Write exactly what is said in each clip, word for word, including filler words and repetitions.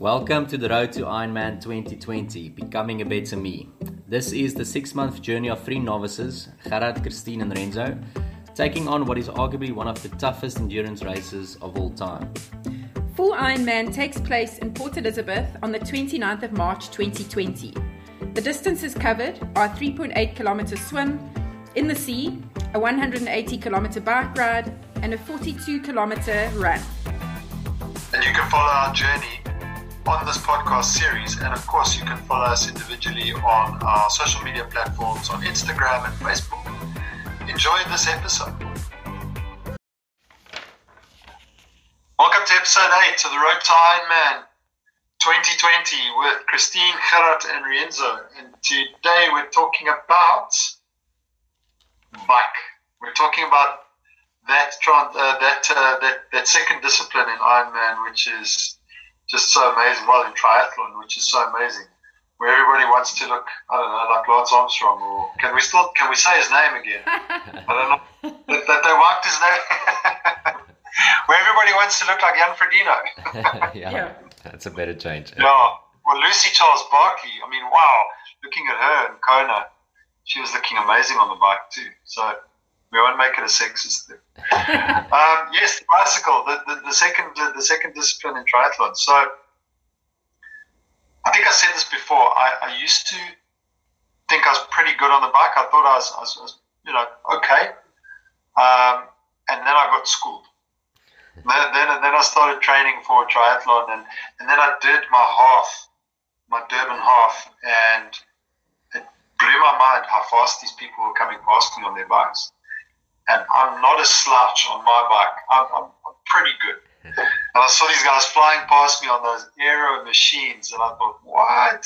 Welcome to the Road to Ironman twenty twenty, Becoming a Better Me. This is the six-month journey of three novices, Gerard, Christine and Renzo, taking on what is arguably one of the toughest endurance races of all time. Full Ironman takes place in Port Elizabeth on the twenty-ninth of March twenty twenty. The distances covered are a three point eight kilometer swim in the sea, a one hundred eighty kilometer bike ride, and a forty-two kilometer run. And you can follow our journey on this podcast series, and of course you can follow us individually on our social media platforms on Instagram and Facebook. Enjoy this episode. Welcome to episode eight of the Road to Ironman twenty twenty with Christine, Gerard and Renzo. And today we're talking about bike. We're talking about that uh, that, uh, that that second discipline in Ironman, which is just so amazing. Well, in triathlon, which is so amazing, where everybody wants to look, I don't know, like Lance Armstrong, or can we still can we say his name again? I don't know. that, that they wiped his name. Where everybody wants to look like Jan Frodeno. yeah, yeah, that's a better change. Yeah. Well, Lucy Charles Barkley. I mean, wow. Looking at her in Kona, she was looking amazing on the bike too. So we won't make it a sexist thing. um, yes, the bicycle, the, the, the second the, the second discipline in triathlon. So I think I said this before. I, I used to think I was pretty good on the bike. I thought I was, I was, I was you know, okay. Um, and then I got schooled. Then, then, then I started training for triathlon, and, and then I did my half, my Durban half, and it blew my mind how fast these people were coming past me on their bikes. And I'm not a slouch on my bike. I'm, I'm, I'm pretty good. And I saw these guys flying past me on those aero machines, and I thought, what?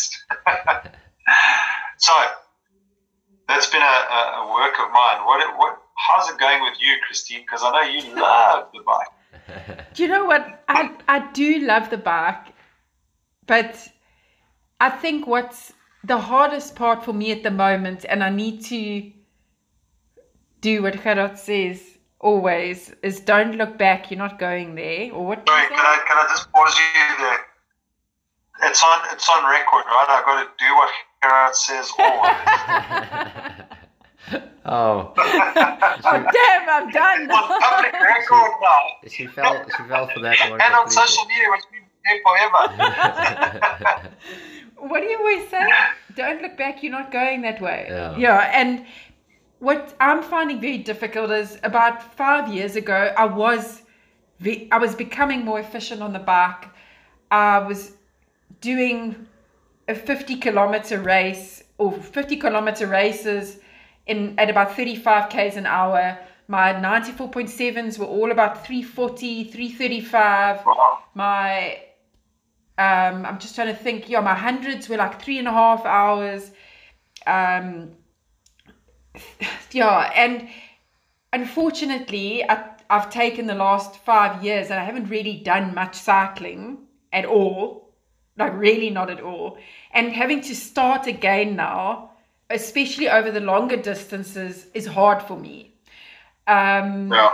So that's been a, a, a work of mine. What, what, how's it going with you, Christine? Because I know you love the bike. Do you know what? I, I do love the bike, but I think what's the hardest part for me at the moment, and I need to do what Gerard says always, is don't look back, you're not going there. Or what? Sorry, can I, can I just pause you there? It's on, it's on record, right? I've got to do what Gerard says always. Oh. Oh damn, I'm done. On public record now. She fell, she fell for that one. And on social media, which we've been there forever. What do you always say? Don't look back, you're not going that way. Yeah. Yeah, and what I'm finding very difficult is about five years ago, I was I was becoming more efficient on the bike. I was doing a fifty kilometer race or fifty kilometer races in at about thirty-five kays an hour. My ninety-four point sevens were all about three forty, three thirty-five. Wow. My, um, I'm just trying to think, yeah, my hundreds were like three and a half hours. Um, yeah, and unfortunately, I, I've taken the last five years and I haven't really done much cycling at all, like really not at all. And having to start again now, especially over the longer distances, is hard for me. Um, yeah.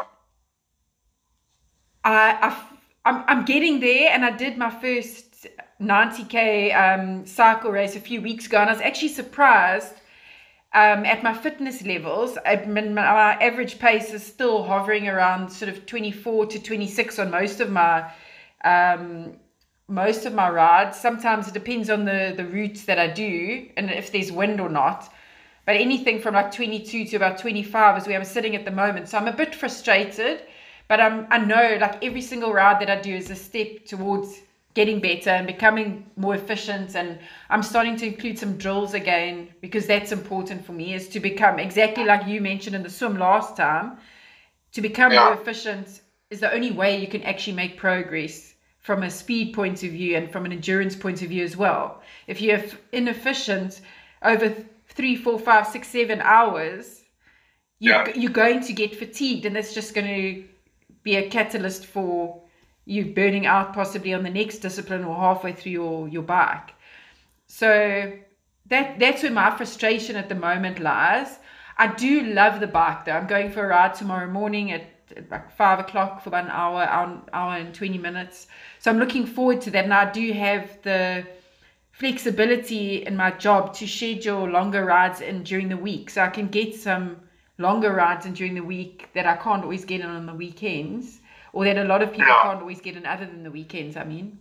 I, I've, I'm, I'm getting there, and I did my first ninety k um, cycle race a few weeks ago, and I was actually surprised um, at my fitness levels. I, my average pace is still hovering around sort of twenty-four to twenty-six on most of my um, most of my rides. Sometimes it depends on the, the routes that I do and if there's wind or not. But anything from like twenty-two to about twenty-five is where I'm sitting at the moment. So I'm a bit frustrated, but I'm, I know like every single ride that I do is a step towards getting better and becoming more efficient. And I'm starting to include some drills again, because that's important for me, is to become exactly like you mentioned in the swim last time. To become yeah. more efficient is the only way you can actually make progress from a speed point of view and from an endurance point of view as well. If you're inefficient over three, four, five, six, seven hours, you, yeah. you're going to get fatigued, and that's just going to be a catalyst for you burning out possibly on the next discipline or halfway through your, your bike. So that that's where my frustration at the moment lies. I do love the bike though. I'm going for a ride tomorrow morning at at like five o'clock for about an hour, hour, hour and twenty minutes. So I'm looking forward to that. And I do have the flexibility in my job to schedule longer rides in during the week. So I can get some longer rides in during the week that I can't always get in on the weekends, or that a lot of people Yeah. can't always get in other than the weekends, I mean.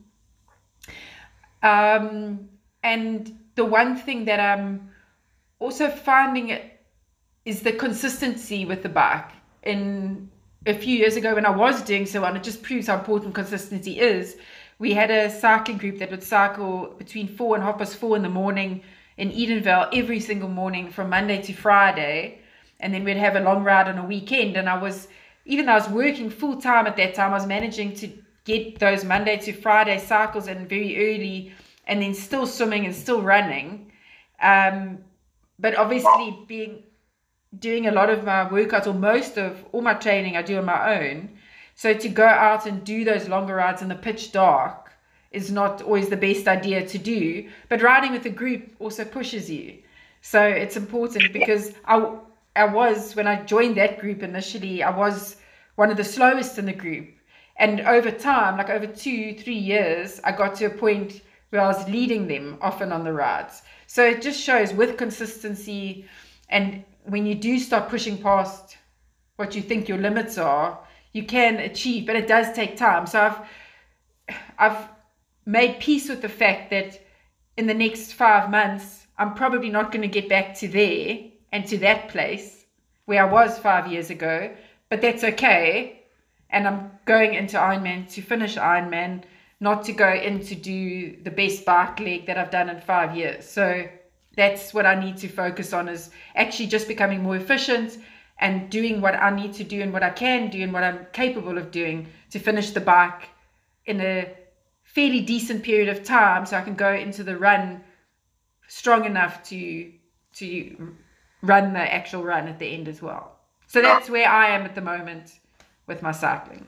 Um, and the one thing that I'm also finding it is the consistency with the bike. In a few years ago when I was doing so, and it just proves how important consistency is, we had a cycling group that would cycle between four and half past four in the morning in Edenvale every single morning from Monday to Friday, and then we'd have a long ride on a weekend. And I was, even though I was working full time at that time, I was managing to get those Monday to Friday cycles in very early, and then still swimming and still running. Um, but obviously being doing a lot of my workouts, or most of all my training I do on my own. So to go out and do those longer rides in the pitch dark is not always the best idea to do. But riding with a group also pushes you. So it's important, because I, I was, when I joined that group initially, I was one of the slowest in the group. And over time, like over two, three years, I got to a point where I was leading them often on the rides. So it just shows with consistency, and when you do start pushing past what you think your limits are, you can achieve, but it does take time. So I've I've made peace with the fact that in the next five months, I'm probably not going to get back to there and to that place where I was five years ago, but that's okay. And I'm going into Ironman to finish Ironman, not to go in to do the best bike leg that I've done in five years. So that's what I need to focus on, is actually just becoming more efficient and doing what I need to do and what I can do and what I'm capable of doing to finish the bike in a fairly decent period of time, so I can go into the run strong enough to to run the actual run at the end as well. So that's where I am at the moment with my cycling.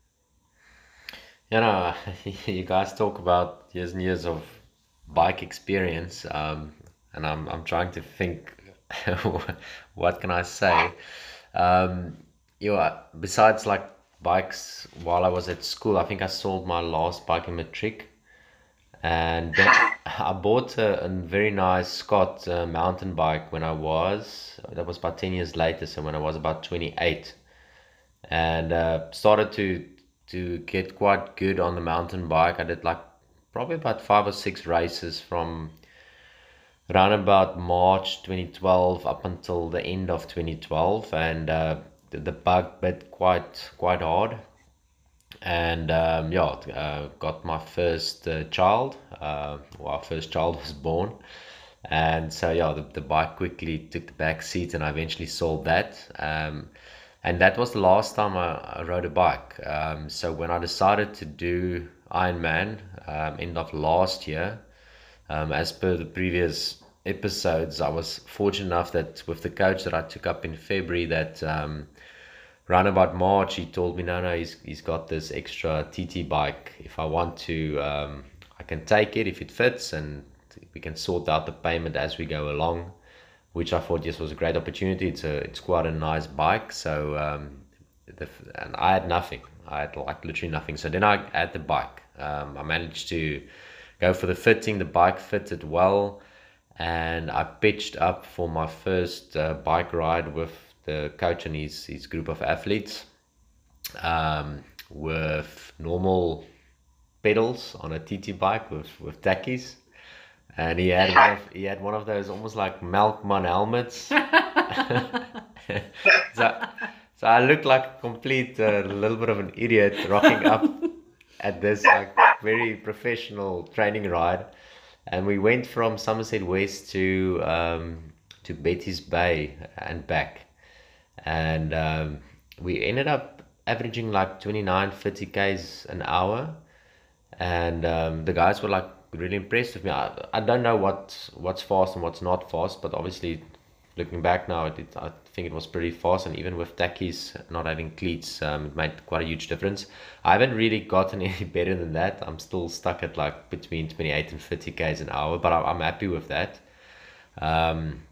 You know, you guys talk about years and years of bike experience, um, and I'm I'm trying to think, what can I say? Um, you know, besides like bikes, while I was at school, I think I sold my last bike in matric, and then I bought a, a very nice Scott uh, mountain bike when I was, that was about ten years later, so when I was about twenty-eight, and uh, started to to get quite good on the mountain bike. I did like probably about five or six races from around about March twenty twelve up until the end of twenty twelve, and uh, the, the bug bit quite quite hard, and um, yeah, uh, got my first uh, child. Uh, well, our first child was born, and so yeah, the, the bike quickly took the back seat, and I eventually sold that. Um, and that was the last time I, I rode a bike. Um, so when I decided to do Ironman um, end of last year, Um, as per the previous episodes, I was fortunate enough that with the coach that I took up in February, that um, around about March, he told me, no, no, he's, he's got this extra T T bike. If I want to, um, I can take it if it fits, and we can sort out the payment as we go along, which I thought just was a great opportunity. It's a, it's quite a nice bike. So, um, the, and I had nothing. I had like literally nothing. So then I had the bike. Um, I managed to go for the fitting. The bike fitted well, and I pitched up for my first uh, bike ride with the coach and his, his group of athletes, um, with normal pedals on a T T bike with, with tackies, and he had one of, he had one of those almost like Melkman helmets. so, so I looked like a complete uh, little bit of an idiot rocking up at this like very professional training ride, and we went from Somerset West to um, to Betty's Bay and back, and um, we ended up averaging like twenty-nine, thirty k's an hour, and um, the guys were like really impressed with me. I, I don't know what what's fast and what's not fast, but obviously looking back now, it, it, I think it was pretty fast, and even with tackies, not having cleats, um, it made quite a huge difference. I haven't really gotten any better than that. I'm still stuck at like between twenty-eight and thirty k's an hour, but I, I'm happy with that. Um,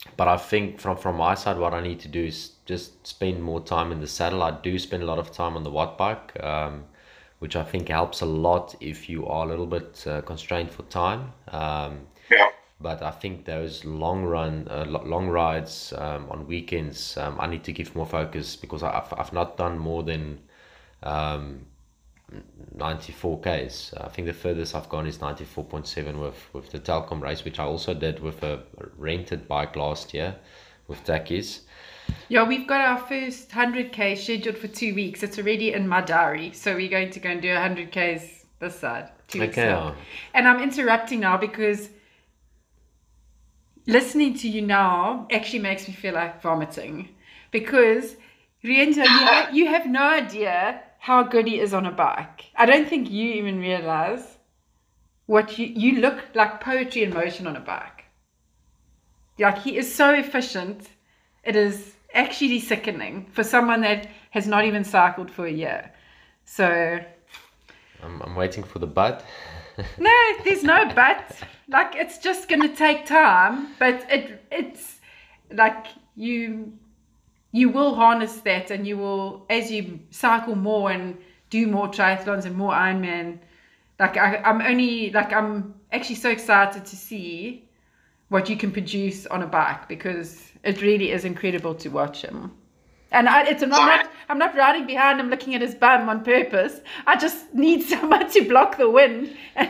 but I think from from my side, what I need to do is just spend more time in the saddle. I do spend a lot of time on the watt bike, um, which I think helps a lot if you are a little bit uh, constrained for time. Um, Yeah. but I think those long run, uh, lo- long rides um, on weekends, um, I need to give more focus because I- I've I've not done more than um, ninety-four Ks. I think the furthest I've gone is ninety-four point seven with with the Telkom race, which I also did with a rented bike last year with Takis. Yeah, we've got our first one hundred K scheduled for two weeks. It's already in my diary. So we're going to go and do one hundred Ks this side, two weeks Okay. out. And I'm interrupting now because listening to you now actually makes me feel like vomiting. Because, Rienzo, you, ha- you have no idea how good he is on a bike. I don't think you even realize what you... You look like poetry in motion on a bike. Like, he is so efficient. It is actually sickening for someone that has not even cycled for a year. So, I'm I'm waiting for the bud. no, there's no but. Like, it's just going to take time, but it it's like you you will harness that, and you will, as you cycle more and do more triathlons and more Ironman. Like, I, I'm only like I'm actually so excited to see what you can produce on a bike, because it really is incredible to watch him. And I, it's I'm not I'm not riding behind him looking at his bum on purpose. I just need someone to block the wind, and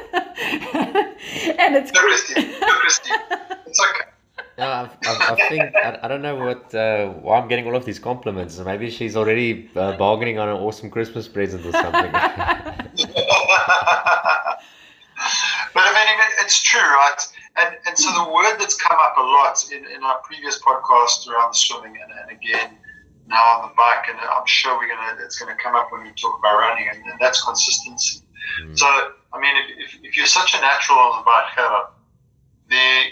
it's No, Christine. No, Christine. It's okay. Yeah, I, I, I think I, I don't know what uh, why I'm getting all of these compliments. Maybe she's already uh, bargaining on an awesome Christmas present or something. But I mean, it- it's true, right? And and so the word that's come up a lot in, in our previous podcast around the swimming, and, and again now on the bike, and I'm sure we're gonna it's gonna come up when we talk about running, and, and that's consistency. Mm. So I mean, if, if, if you're such a natural on the bike, Gerard, the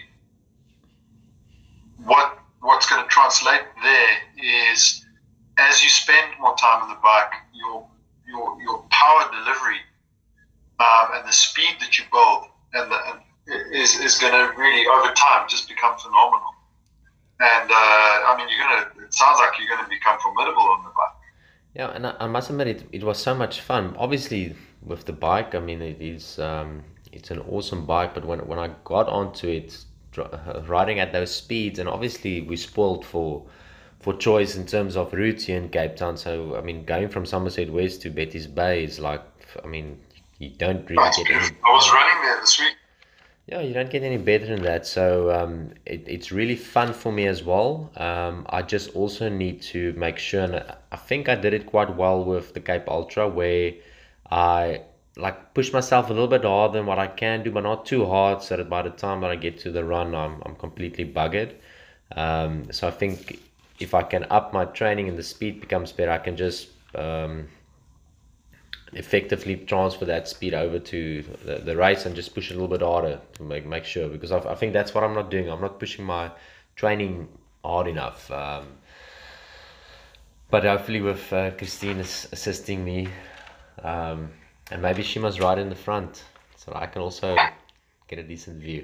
what what's going to translate there is as you spend more time on the bike, your your your power delivery um, and the speed that you build and, the, and is is going to really over time just become phenomenal. And uh, I mean, you're gonna. It sounds like you're going to become formidable on the bike. Yeah, and I, I must admit it, it was so much fun. Obviously, with the bike, I mean, it is um, it's an awesome bike. But when when I got onto it, dr- uh, riding at those speeds, and obviously we spoiled for for choice in terms of routes here in Cape Town. So I mean, going from Somerset West to Betty's Bay is like, I mean, you don't really That's get beautiful. any. I was running there this week. Yeah, you don't get any better than that. So um, it, it's really fun for me as well. Um, I just also need to make sure, and I I think I did it quite well with the Cape Ultra, where I like push myself a little bit harder than what I can do, but not too hard, so that by the time that I get to the run, I'm I'm completely buggered. Um, so I think if I can up my training and the speed becomes better, I can just um, effectively transfer that speed over to the, the race and just push it a little bit harder to make make sure, because I, I think that's what I'm not doing. I'm not pushing my training hard enough. Um, but hopefully with uh, Christine is assisting me, um, and maybe she must ride in the front so I can also get a decent view.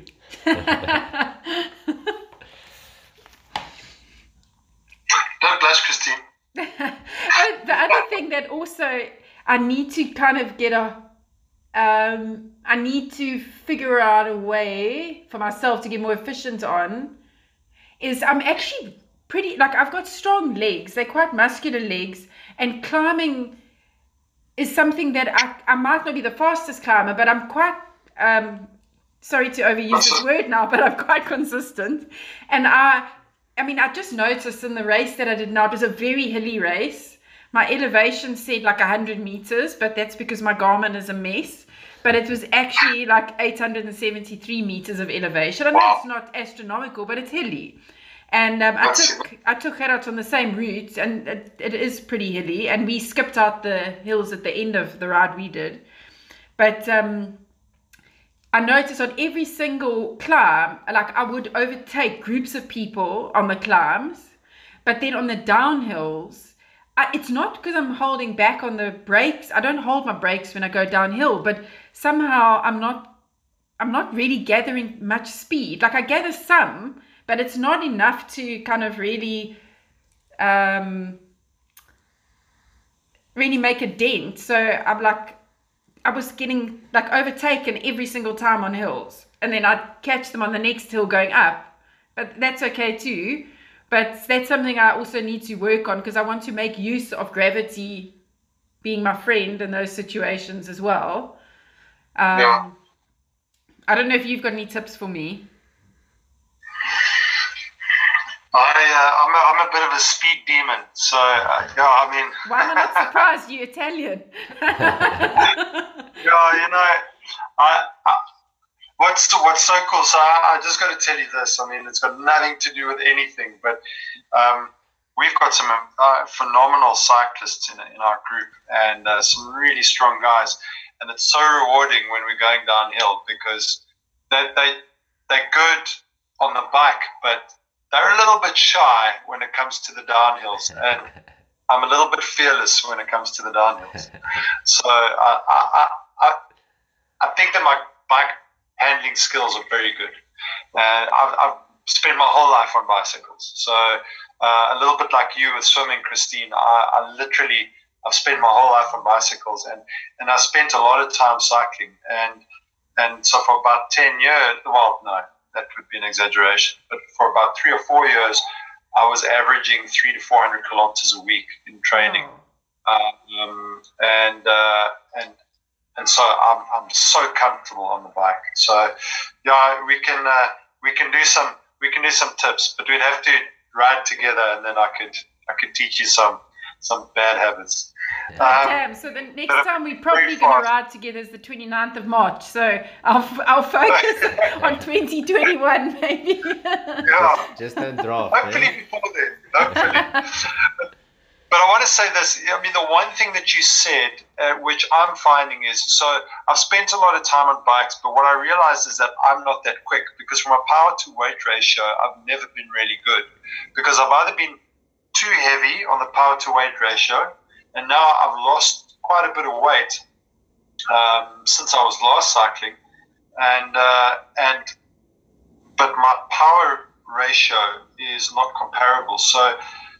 Don't blush, Christine. Oh, the other thing that also I need to kind of get a, um, I need to figure out a way for myself to get more efficient on, is I'm actually pretty, like I've got strong legs. They're quite muscular legs, and climbing is something that I, I might not be the fastest climber, but I'm quite, um, sorry to overuse this word now, but I'm quite consistent. And I, I mean, I just noticed in the race that I did now, it was a very hilly race. My elevation said like one hundred meters, but that's because my Garmin is a mess. But it was actually like eight hundred seventy-three meters of elevation. And Wow. that's not astronomical, but it's hilly. And um, I That's- took I took Gerard on the same route, and it, it is pretty hilly. And we skipped out the hills at the end of the ride we did. But um, I noticed on every single climb, like I would overtake groups of people on the climbs, but then on the downhills, I, it's not because I'm holding back on the brakes. I don't hold my brakes when I go downhill, but somehow I'm not, I'm not really gathering much speed. Like I gather some, but it's not enough to kind of really, um, really make a dent. So I'm like, I was getting like overtaken every single time on hills, and then I'd catch them on the next hill going up, but that's okay too. But that's something I also need to work on, because I want to make use of gravity being my friend in those situations as well. Um, Yeah. I don't know if you've got any tips for me. I, uh, I'm, a, I'm a bit of a speed demon, so uh, yeah, I mean, Why am I not surprised? You Italian. yeah, you know, I, I what's what's so cool. So I, I just got to tell you this. I mean, it's got nothing to do with anything, but um, we've got some uh, phenomenal cyclists in in our group, and uh, some really strong guys. And it's so rewarding when we're going downhill, because they they they're good on the bike, but they're a little bit shy when it comes to the downhills, and I'm a little bit fearless when it comes to the downhills. So I I I, I think that my bike handling skills are very good. And I've, I've spent my whole life on bicycles. So uh, a little bit like you with swimming, Christine, I, I literally, I've spent my whole life on bicycles, and, and I spent a lot of time cycling. And and so for about ten years, well, no, that would be an exaggeration, but for about three or four years, I was averaging three to four hundred kilometers a week in training. Um, and uh, and and so I'm I'm so comfortable on the bike. So yeah, we can uh, we can do some we can do some tips, but we'd have to ride together, and then I could I could teach you some some bad habits. Oh, Um, damn. So the next but time we're probably very going to fast. ride together is the twenty-ninth of March. So I'll, I'll focus on twenty twenty-one maybe. yeah. Just don't draft. Hopefully eh? before then. Hopefully. But I want to say this. I mean, the one thing that you said, uh, which I'm finding is, so I've spent a lot of time on bikes, but what I realized is that I'm not that quick, because from a power to weight ratio, I've never been really good, because I've either been too heavy on the power to weight ratio, and now I've lost quite a bit of weight um, since I was last cycling, and uh, and but my power ratio is not comparable. So.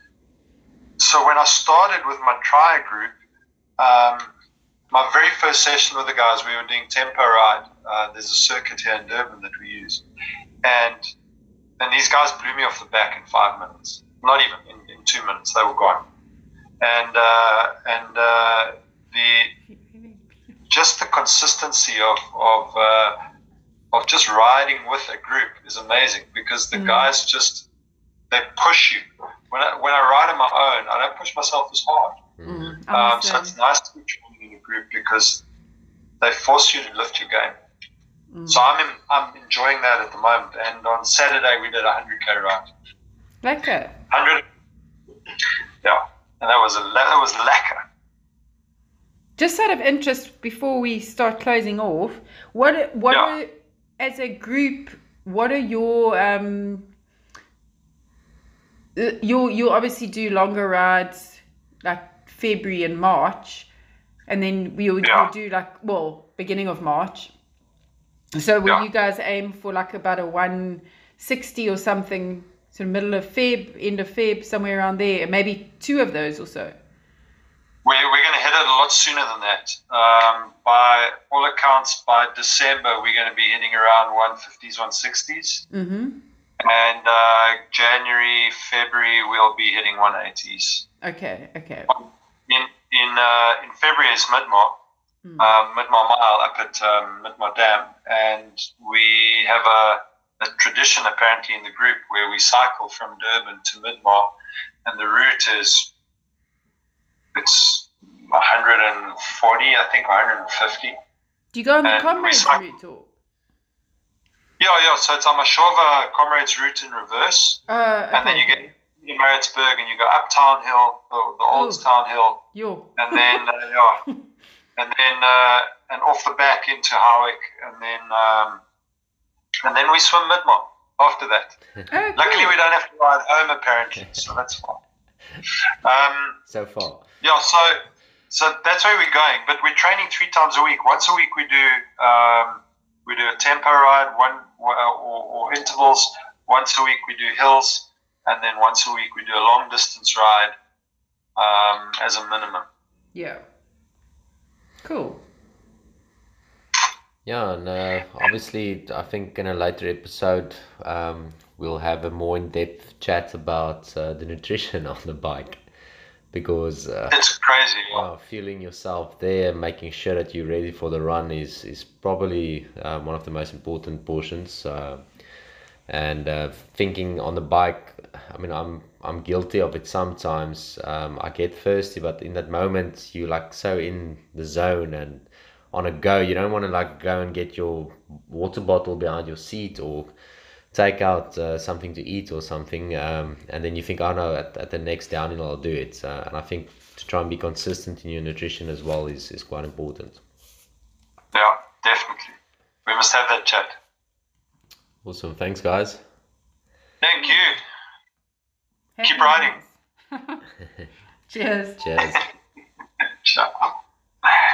So when I started with my Trier group, um, my very first session with the guys, we were doing tempo ride. Uh, there's a circuit here in Durban that we use. And and these guys blew me off the back in five minutes. Not even, in, in two minutes, they were gone. And uh, and uh, the just the consistency of of uh, of just riding with a group is amazing, because the Mm. guys just, they push you. When I, when I ride on my own, I don't push myself as hard. Mm, I Um, must so say. it's nice to be training in a group, because they force you to lift your game. Mm. So I'm in, I'm enjoying that at the moment. And on Saturday we did a hundred k ride. Lekker. Hundred, yeah, and that was a that was lekker. Just out of interest, before we start closing off, what what Yeah. are, as a group, what are your um you you obviously do longer rides like February and March, and then we'll, Yeah. we'll do like, well, beginning of March. So will Yeah. you guys aim for like about a one sixty or something, sort of middle of Feb, end of Feb, somewhere around there, maybe two of those or so? We're, we're going to hit it a lot sooner than that. Um, by all accounts, by December, we're going to be hitting around one fifties, one sixties. Mm-hmm. And uh, January, February, we'll be hitting one eighties. Okay, okay. In in uh, in February is Midmar, Mm. um, Midmar Mile up at um, Midmar Dam, and we have a, a tradition apparently in the group where we cycle from Durban to Midmar, and the route is, it's one forty, I think, one fifty. Do you go on the And we Comrades cycle- route or? Yeah, yeah. So it's on Mashova Comrades route in reverse, Uh, okay. and then you get to Maritzburg, and you go up Town Hill, the, the old Ooh. Town Hill, Yo. and then uh, yeah, and then uh, and off the back into Howick, and then um, and then we swim Midmar after that. Oh, Luckily, cool. we don't have to ride home apparently, so that's fine. Um, So far. yeah, so so that's where we're going. But we're training three times a week. Once a week we do um, we do a tempo ride, one or, or intervals. once a week we do hills, and then once a week we do a long distance ride um, as a minimum. Yeah. Cool. Yeah, and uh, obviously, I think in a later episode, um, we'll have a more in-depth chat about uh, the nutrition on the bike, because uh, It's crazy. uh, fueling yourself there, making sure that you're ready for the run is is probably uh, one of the most important portions. Uh, and uh, thinking on the bike, I mean, I'm I'm guilty of it sometimes. Um, I get thirsty, but in that moment, you like so in the zone and on a go. You don't want to like go and get your water bottle behind your seat or take out uh, something to eat or something, um, and then you think, oh no, at, at the next downhill I'll do it. Uh, and I think to try and be consistent in your nutrition as well is, is quite important. Yeah, definitely. We must have that chat. Awesome. Thanks, guys. Thank you. Happy Keep riding. days. Cheers. Cheers. Ciao.